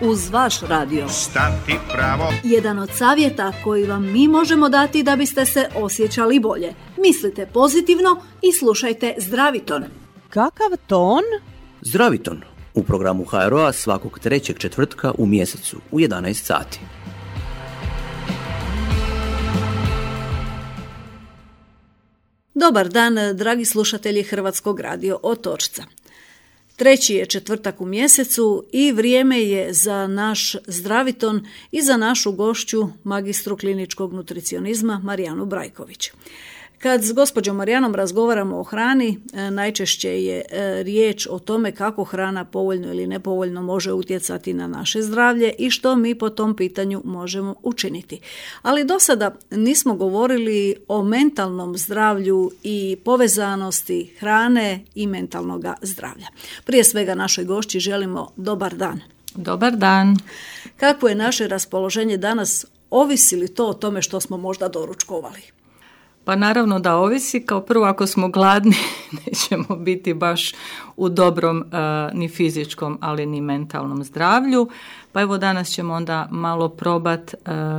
uz vaš radio. Stati pravo. Jedan od savjeta koji vam mi možemo dati da biste se osjećali bolje. Mislite pozitivno i slušajte Zdraviton. Kakav ton? Zdraviton u programu HRO-a svakog trećeg četvrtka u mjesecu u 11 sati. Dobar dan, dragi slušatelji Hrvatskog radio Otočca. Treći je četvrtak u mjesecu i vrijeme je za naš Zdraviton i za našu gošću, magistru kliničkog nutricionizma Marijanu Brajković. Kad s gospođom Marijanom razgovaramo o hrani, najčešće je riječ o tome kako hrana povoljno ili nepovoljno može utjecati na naše zdravlje i što mi po tom pitanju možemo učiniti. Ali do sada nismo govorili o mentalnom zdravlju i povezanosti hrane i mentalnog zdravlja. Prije svega našoj gošći želimo dobar dan. Dobar dan. Kako je naše raspoloženje danas? Ovisi li to o tome što smo možda doručkovali? Pa naravno da ovisi. Kao prvo, ako smo gladni nećemo biti baš u dobrom ni fizičkom, ali ni mentalnom zdravlju. Pa evo danas ćemo onda malo probati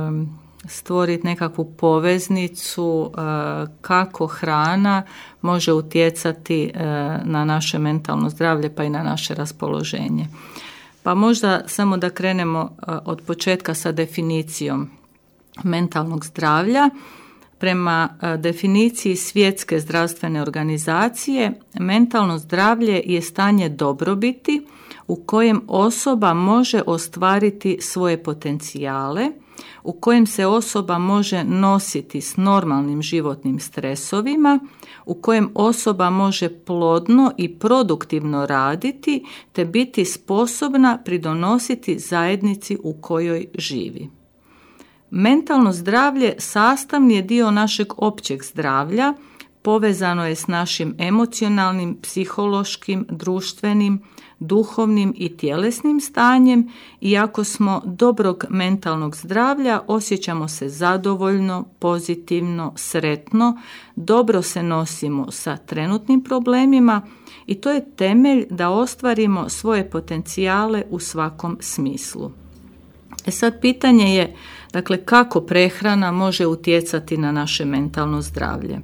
stvoriti nekakvu poveznicu kako hrana može utjecati na naše mentalno zdravlje pa i na naše raspoloženje. Pa možda samo da krenemo od početka sa definicijom mentalnog zdravlja. Prema definiciji Svjetske zdravstvene organizacije, mentalno zdravlje je stanje dobrobiti u kojem osoba može ostvariti svoje potencijale, u kojem se osoba može nositi s normalnim životnim stresovima, u kojem osoba može plodno i produktivno raditi te biti sposobna pridonositi zajednici u kojoj živi. Mentalno zdravlje sastavni je dio našeg općeg zdravlja, povezano je s našim emocionalnim, psihološkim, društvenim, duhovnim i tjelesnim stanjem i ako smo dobrog mentalnog zdravlja, osjećamo se zadovoljno, pozitivno, sretno, dobro se nosimo sa trenutnim problemima i to je temelj da ostvarimo svoje potencijale u svakom smislu. Sad pitanje je, dakle, kako prehrana može utjecati na naše mentalno zdravlje.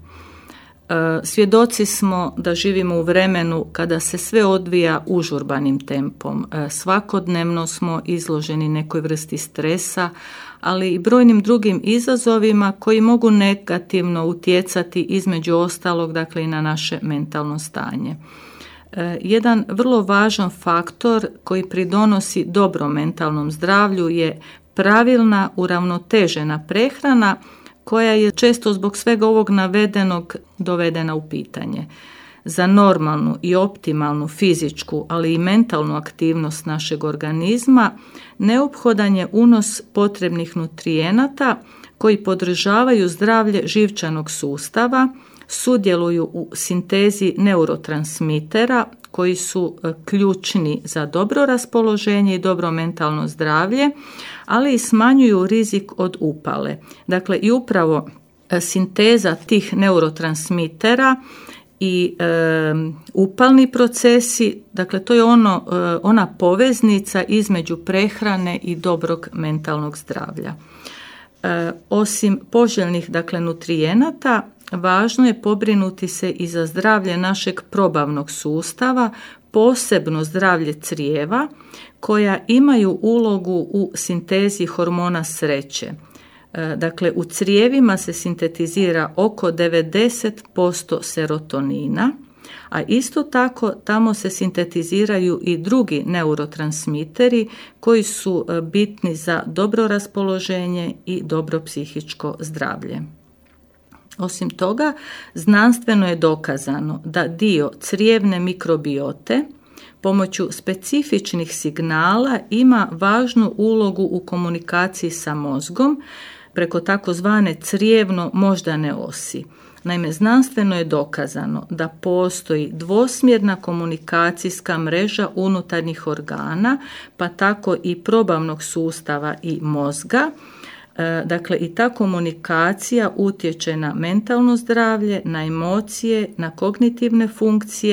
Svjedoci smo da živimo u vremenu kada se sve odvija užurbanim tempom. Svakodnevno smo izloženi nekoj vrsti stresa, ali i brojnim drugim izazovima koji mogu negativno utjecati između ostalog, dakle, i na naše mentalno stanje. Jedan vrlo važan faktor koji pridonosi dobrom mentalnom zdravlju je pravilna, uravnotežena prehrana koja je često zbog svega ovog navedenog dovedena u pitanje. Za normalnu i optimalnu fizičku, ali i mentalnu aktivnost našeg organizma neophodan je unos potrebnih nutrijenata koji podržavaju zdravlje živčanog sustava, sudjeluju u sintezi neurotransmitera koji su ključni za dobro raspoloženje i dobro mentalno zdravlje, ali i smanjuju rizik od upale. Dakle, i upravo sinteza tih neurotransmitera i upalni procesi, dakle to je ona poveznica između prehrane i dobrog mentalnog zdravlja. Osim poželjnih, dakle, nutrijenata, važno je pobrinuti se i za zdravlje našeg probavnog sustava, posebno zdravlje crijeva, koja imaju ulogu u sintezi hormona sreće. Dakle, u crijevima se sintetizira oko 90% serotonina, a isto tako tamo se sintetiziraju i drugi neurotransmiteri koji su bitni za dobro raspoloženje i dobro psihičko zdravlje. Osim toga, znanstveno je dokazano da dio crijevne mikrobiote pomoću specifičnih signala ima važnu ulogu u komunikaciji sa mozgom preko takozvane crijevno-moždane osi. Naime, znanstveno je dokazano da postoji dvosmjerna komunikacijska mreža unutarnjih organa, pa tako i probavnog sustava i mozga. Dakle, i ta komunikacija utječe na mentalno zdravlje, na emocije, na kognitivne funkcije,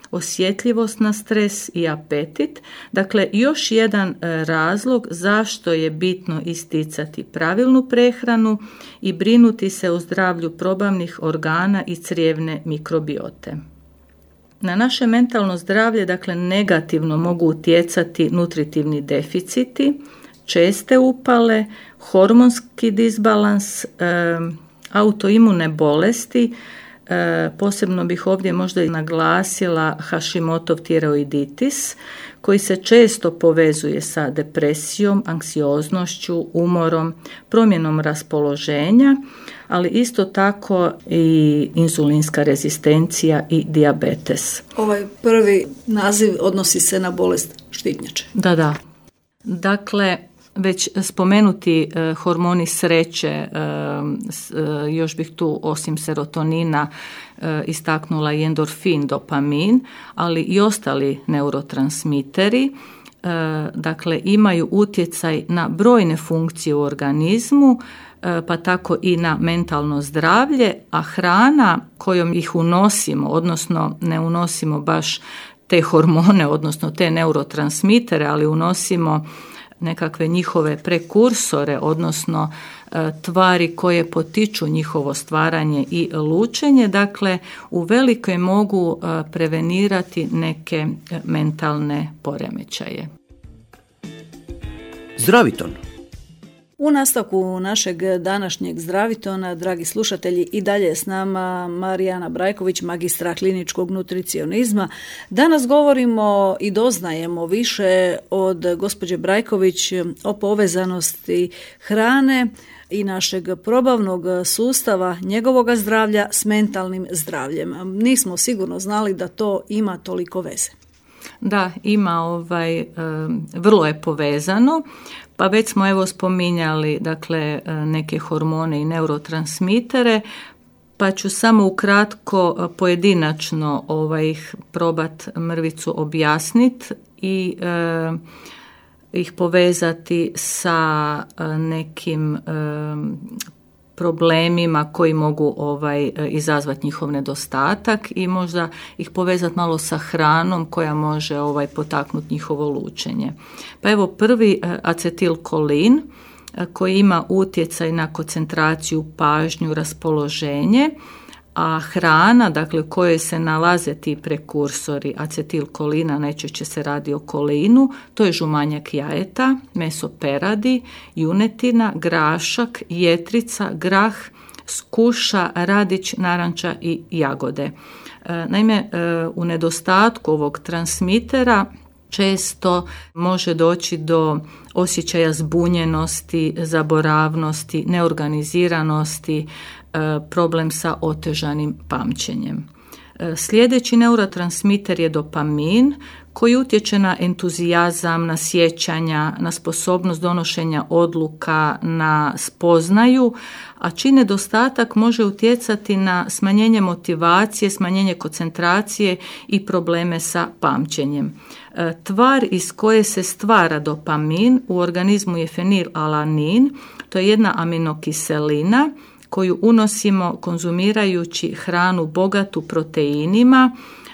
osjetljivost na stres i apetit. Dakle, još jedan razlog zašto je bitno isticati pravilnu prehranu i brinuti se o zdravlju probavnih organa i crijevne mikrobiote. Na naše mentalno zdravlje, dakle, negativno mogu utjecati nutritivni deficiti, česte upale, hormonski disbalans, autoimune bolesti. Posebno bih ovdje možda i naglasila Hashimotov tiroiditis, koji se često povezuje sa depresijom, anksioznošću, umorom, promjenom raspoloženja, ali isto tako i inzulinska rezistencija i dijabetes. Ovaj prvi naziv odnosi se na bolest štitnjače. Da. Dakle, već spomenuti hormoni sreće, još bih tu osim serotonina istaknula i endorfin, dopamin, ali i ostali neurotransmiteri, dakle imaju utjecaj na brojne funkcije u organizmu, pa tako i na mentalno zdravlje, a hrana kojom ih unosimo, odnosno ne unosimo baš te hormone, odnosno te neurotransmitere, ali unosimo nekakve njihove prekursore, odnosno tvari koje potiču njihovo stvaranje i lučenje, dakle u velikoj mogu prevenirati neke mentalne poremećaje. Zdraviton. U nastavku našeg današnjeg Zdravitona, dragi slušatelji, i dalje je s nama Marijana Brajković, magistra kliničkog nutricionizma. Danas govorimo i doznajemo više od gospođe Brajković o povezanosti hrane i našeg probavnog sustava, njegovog zdravlja s mentalnim zdravljem. Nismo sigurno znali da to ima toliko veze. Da, ima vrlo je povezano. Pa već smo evo spominjali dakle neke hormone i neurotransmitere, pa ću samo ukratko pojedinačno probat mrvicu objasniti i ih povezati sa nekim problemima koji mogu izazvati njihov nedostatak i možda ih povezati malo sa hranom koja može potaknuti njihovo lučenje. Pa evo prvi, acetilkolin, koji ima utjecaj na koncentraciju, pažnju, raspoloženje, a hrana, dakle u kojoj se nalaze ti prekursori acetilkolina, najčešće se radi o kolinu, to je žumanjak jajeta, meso peradi, junetina, grašak, jetrica, grah, skuša, radić, naranča i jagode. Naime, u nedostatku ovog transmitera često može doći do osjećaja zbunjenosti, zaboravnosti, neorganiziranosti, problem sa otežanim pamćenjem. Sljedeći neurotransmiter je dopamin, koji utječe na entuzijazam, na sjećanja, na sposobnost donošenja odluka, na spoznaju, a čiji nedostatak može utjecati na smanjenje motivacije, smanjenje koncentracije i probleme sa pamćenjem. Tvar iz koje se stvara dopamin u organizmu je fenilalanin, to je jedna aminokiselina koju unosimo konzumirajući hranu bogatu proteinima.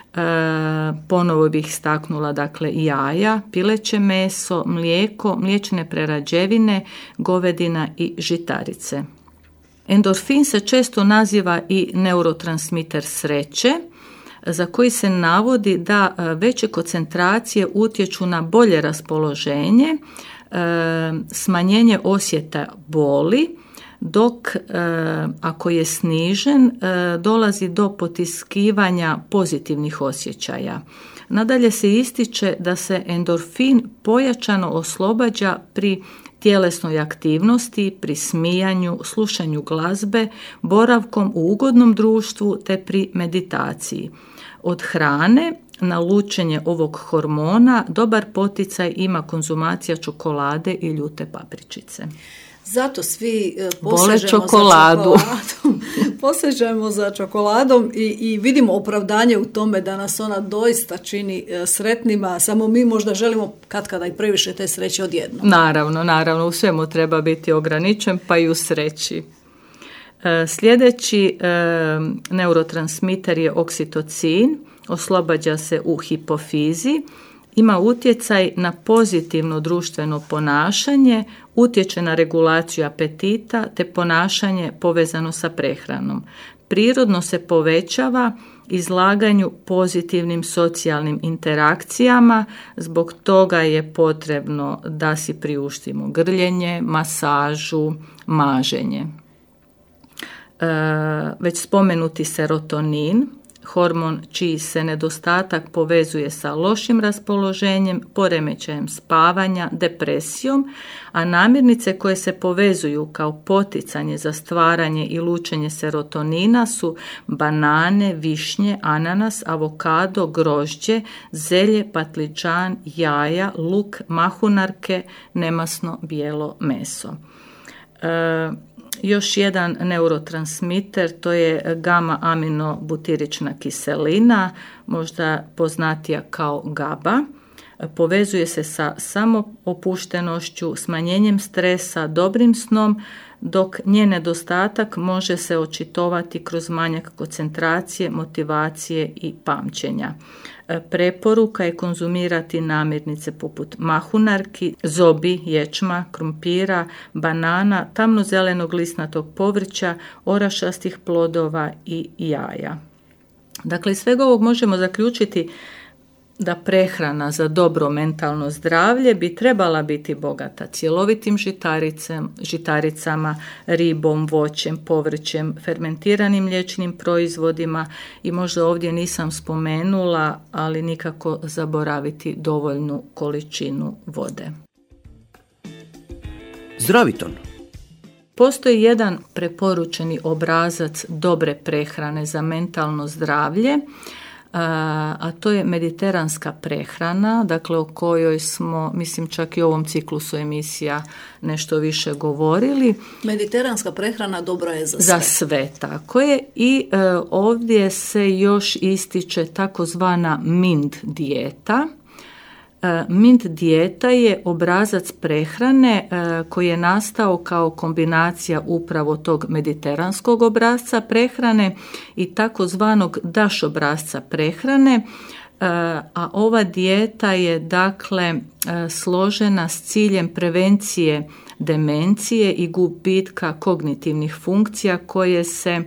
Ponovo bih istaknula dakle jaja, pileće meso, mlijeko, mliječne prerađevine, govedina i žitarice. Endorfin se često naziva i neurotransmiter sreće, za koji se navodi da veće koncentracije utječu na bolje raspoloženje, smanjenje osjeta boli, dok ako je snižen dolazi do potiskivanja pozitivnih osjećaja. Nadalje se ističe da se endorfin pojačano oslobađa pri tjelesnoj aktivnosti, pri smijanju, slušanju glazbe, boravkom u ugodnom društvu te pri meditaciji. Od hrane na lučenje ovog hormona dobar poticaj ima konzumacija čokolade i ljute papričice. Zato svi posežemo za čokoladom i vidimo opravdanje u tome da nas ona doista čini sretnima, samo mi možda želimo katkada i previše te sreće odjednom. Naravno, u svemu treba biti ograničen, pa i u sreći. Sljedeći neurotransmiter je oksitocin, oslobađa se u hipofizi, ima utjecaj na pozitivno društveno ponašanje, utječe na regulaciju apetita te ponašanje povezano sa prehranom. Prirodno se povećava izlaganju pozitivnim socijalnim interakcijama, zbog toga je potrebno da si priuštimo grljenje, masažu, maženje. Već spomenuti serotonin, hormon čiji se nedostatak povezuje sa lošim raspoloženjem, poremećajem spavanja, depresijom, a namirnice koje se povezuju kao poticanje za stvaranje i lučenje serotonina su banane, višnje, ananas, avokado, grožđe, zelje, patliđan, jaja, luk, mahunarke, nemasno bijelo meso. Još jedan neurotransmiter, to je gama-aminobutirična kiselina, možda poznatija kao GABA. Povezuje se sa samoopuštenošću, smanjenjem stresa, dobrim snom, dok njen nedostatak može se očitovati kroz manjak koncentracije, motivacije i pamćenja. Preporuka je konzumirati namirnice poput mahunarki, zobi, ječma, krumpira, banana, tamnozelenog lisnatog povrća, orašastih plodova i jaja. Dakle, iz svega ovog možemo zaključiti da prehrana za dobro mentalno zdravlje bi trebala biti bogata cjelovitim žitaricama, ribom, voćem, povrćem, fermentiranim mliječnim proizvodima i možda ovdje nisam spomenula, ali nikako zaboraviti dovoljnu količinu vode. Zdraviton. Postoji jedan preporučeni obrazac dobre prehrane za mentalno zdravlje, a to je mediteranska prehrana, dakle o kojoj smo, mislim, čak i u ovom ciklusu emisija nešto više govorili. Mediteranska prehrana dobra je za sve. Za sve, tako je. I ovdje se još ističe takozvana MIND dijeta. MIND dijeta je obrazac prehrane koji je nastao kao kombinacija upravo tog mediteranskog obrasca prehrane i takozvanog DASH obrasca prehrane, a ova dijeta je dakle složena s ciljem prevencije demencije i gubitka kognitivnih funkcija koje se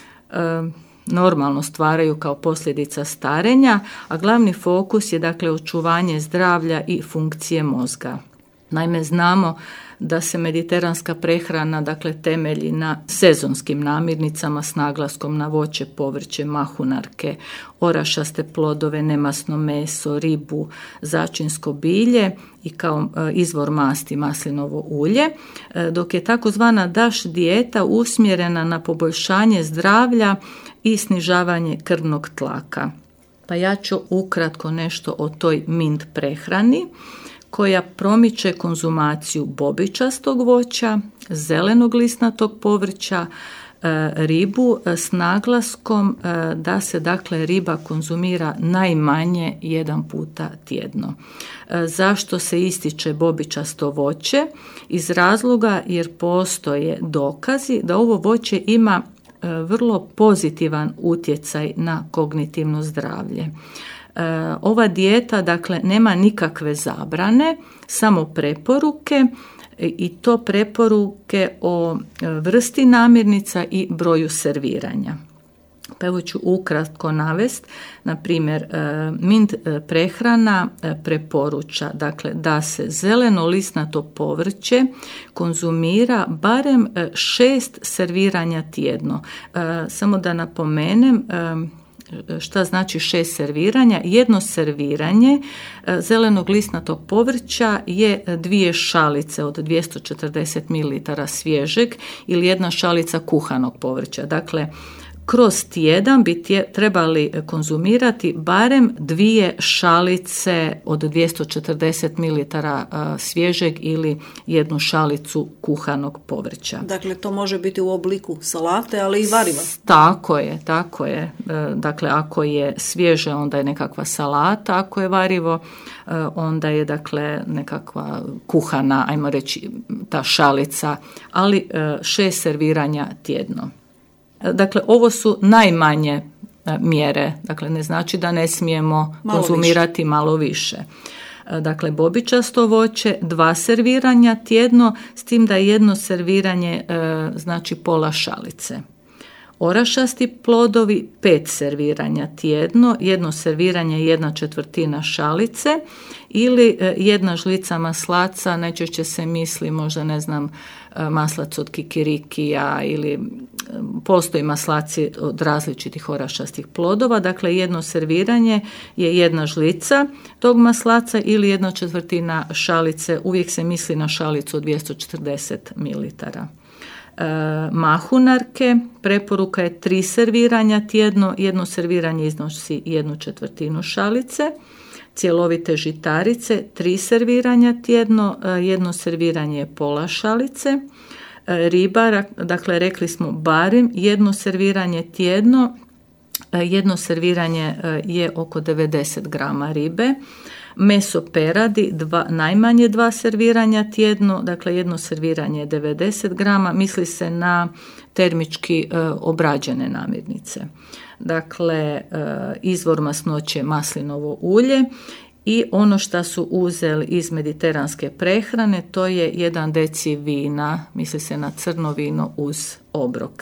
normalno stvaraju kao posljedica starenja, a glavni fokus je dakle očuvanje zdravlja i funkcije mozga. Naime, znamo da se mediteranska prehrana dakle temelji na sezonskim namirnicama s naglaskom na voće, povrće, mahunarke, orašaste plodove, nemasno meso, ribu, začinsko bilje i kao izvor masti maslinovo ulje, dok je takozvana DASH dijeta usmjerena na poboljšanje zdravlja i snižavanje krvnog tlaka. Pa ja ću ukratko nešto o toj MIND prehrani koja promiče konzumaciju bobičastog voća, zelenog lisnatog povrća, ribu s naglaskom da se dakle riba konzumira najmanje jedan puta tjedno. Zašto se ističe bobičasto voće? Iz razloga jer postoje dokazi da ovo voće ima vrlo pozitivan utjecaj na kognitivno zdravlje. Ova dijeta dakle nema nikakve zabrane, samo preporuke i to preporuke o vrsti namirnica i broju serviranja. Pa evo ću ukratko navesti, na primjer, MIND prehrana preporuča dakle, da se zeleno lisnato povrće konzumira barem 6 serviranja tjedno. Samo da napomenem, šta znači 6 serviranja? Jedno serviranje zelenog lisnatog povrća je 2 šalice od 240 ml svježeg ili jedna šalica kuhanog povrća. Dakle, kroz tjedan bi trebali konzumirati barem 2 šalice od 240 ml svježeg ili jednu šalicu kuhanog povrća. Dakle, to može biti u obliku salate, ali i variva. Tako je. Dakle, ako je svježe, onda je nekakva salata, ako je varivo, onda je dakle nekakva kuhana, ajmo reći, ta šalica, ali 6 serviranja tjedno. Dakle, ovo su najmanje mjere. Dakle, ne znači da ne smijemo konzumirati malo više. Dakle, bobičasto voće 2 serviranja tjedno, s tim da jedno serviranje znači pola šalice. Orašasti plodovi 5 serviranja tjedno, jedno serviranje 1/4 šalice ili 1 žlica maslaca, najčešće se misli možda maslac od kikirikija ili postoji maslaci od različitih orašastih plodova, dakle jedno serviranje je 1 žlica tog maslaca ili 1/4 šalice, uvijek se misli na šalicu od 240 ml. Mahunarke, preporuka je 3 serviranja tjedno, jedno serviranje iznosi 1/4 šalice. Cjelovite žitarice 3 serviranja tjedno, jedno serviranje je pola šalice. Riba, dakle rekli smo barem jedno serviranje tjedno, jedno serviranje je oko 90 grama ribe. Meso peradi, najmanje 2 serviranja tjedno, dakle jedno serviranje je 90 grama, misli se na termički obrađene namirnice. Dakle, izvor masnoće maslinovo ulje i ono što su uzeli iz mediteranske prehrane, to je 1 deci vina, misli se na crno vino uz obrok.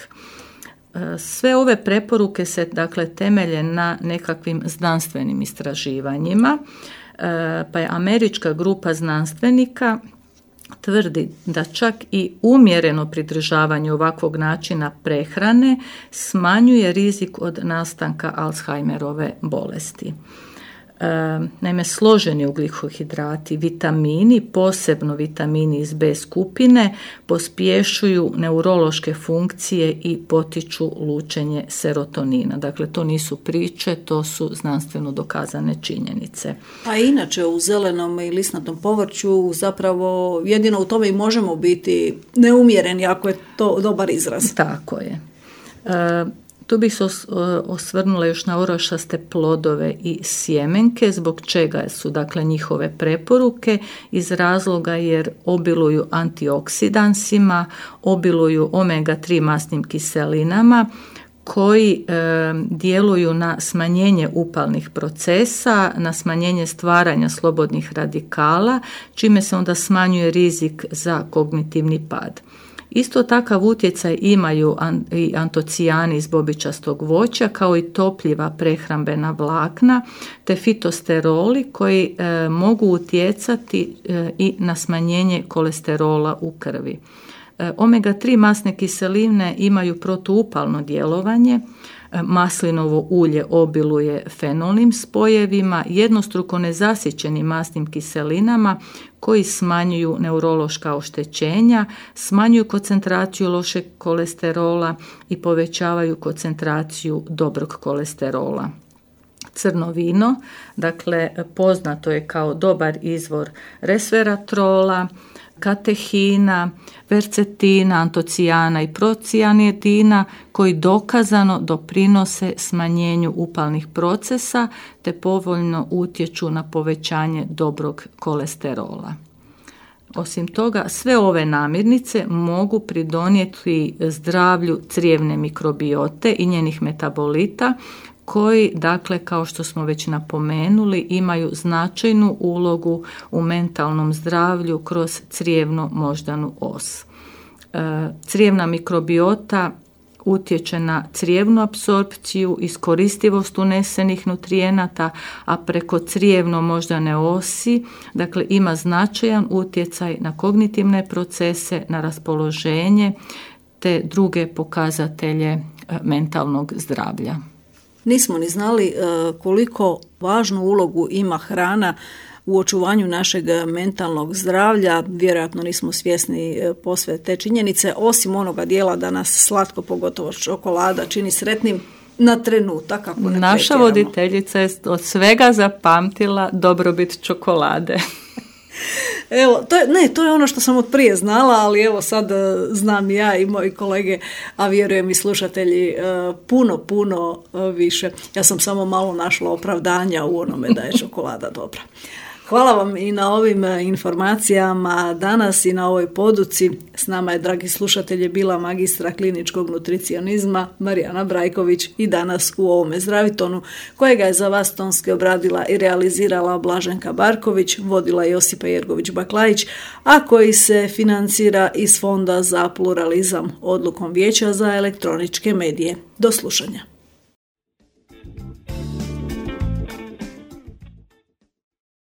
Sve ove preporuke se dakle temelje na nekakvim znanstvenim istraživanjima, pa je američka grupa znanstvenika tvrdi da čak i umjereno pridržavanje ovakvog načina prehrane smanjuje rizik od nastanka Alzheimerove bolesti. Naime, složeni ugljikohidrati, vitamini, posebno vitamini iz B skupine, pospješuju neurološke funkcije i potiču lučenje serotonina. Dakle, to nisu priče, to su znanstveno dokazane činjenice. A inače u zelenom i listnatom povrću zapravo jedino u tome i možemo biti neumjereni, ako je to dobar izraz. Tako je. Tu bih se osvrnula još na orašaste plodove i sjemenke, zbog čega su dakle njihove preporuke, iz razloga jer obiluju antioksidansima, obiluju omega-3 masnim kiselinama koji djeluju na smanjenje upalnih procesa, na smanjenje stvaranja slobodnih radikala, čime se onda smanjuje rizik za kognitivni pad. Isto takav utjecaj imaju i antocijani iz bobičastog voća, kao i topljiva prehrambena vlakna, te fitosteroli koji mogu utjecati i na smanjenje kolesterola u krvi. Omega-3 masne kiseline imaju protuupalno djelovanje, maslinovo ulje obiluje fenolnim spojevima, jednostruko nezasićenim masnim kiselinama koji smanjuju neurološka oštećenja, smanjuju koncentraciju lošeg kolesterola i povećavaju koncentraciju dobrog kolesterola. Crno vino, dakle, poznato je kao dobar izvor resveratrola, katehina, vercetina, antocijana i procijanidina koji dokazano doprinose smanjenju upalnih procesa te povoljno utječu na povećanje dobrog kolesterola. Osim toga, sve ove namirnice mogu pridonijeti zdravlju crijevne mikrobiote i njenih metabolita koji, dakle, kao što smo već napomenuli, imaju značajnu ulogu u mentalnom zdravlju kroz crijevno-moždanu os. Crijevna mikrobiota utječe na crijevnu apsorpciju, iskoristivost unesenih nutrijenata, a preko crijevno-moždane osi, dakle, ima značajan utjecaj na kognitivne procese, na raspoloženje te druge pokazatelje mentalnog zdravlja. Nismo ni znali koliko važnu ulogu ima hrana u očuvanju našeg mentalnog zdravlja. Vjerojatno nismo svjesni posve te činjenice, osim onoga dijela da nas slatko, pogotovo čokolada, čini sretnim na trenutak. Ako ne Naša pretjeramo. voditeljica je od svega zapamtila dobrobit čokolade. Evo, to je ono što sam od prije znala, ali evo sad znam ja i moji kolege, a vjerujem i slušatelji, puno više. Ja sam samo malo našla opravdanja u onome da je čokolada dobra. Hvala vam i na ovim informacijama danas i na ovoj poduci. S nama je, dragi slušatelji, bila magistra kliničkog nutricionizma Marijana Brajković i danas u ovome zdravitonu, kojega je za vas tonski obradila i realizirala Blaženka Barković, vodila Josipa Jergović-Baklajić, a koji se financira iz Fonda za pluralizam odlukom Vijeća za elektroničke medije. Do slušanja.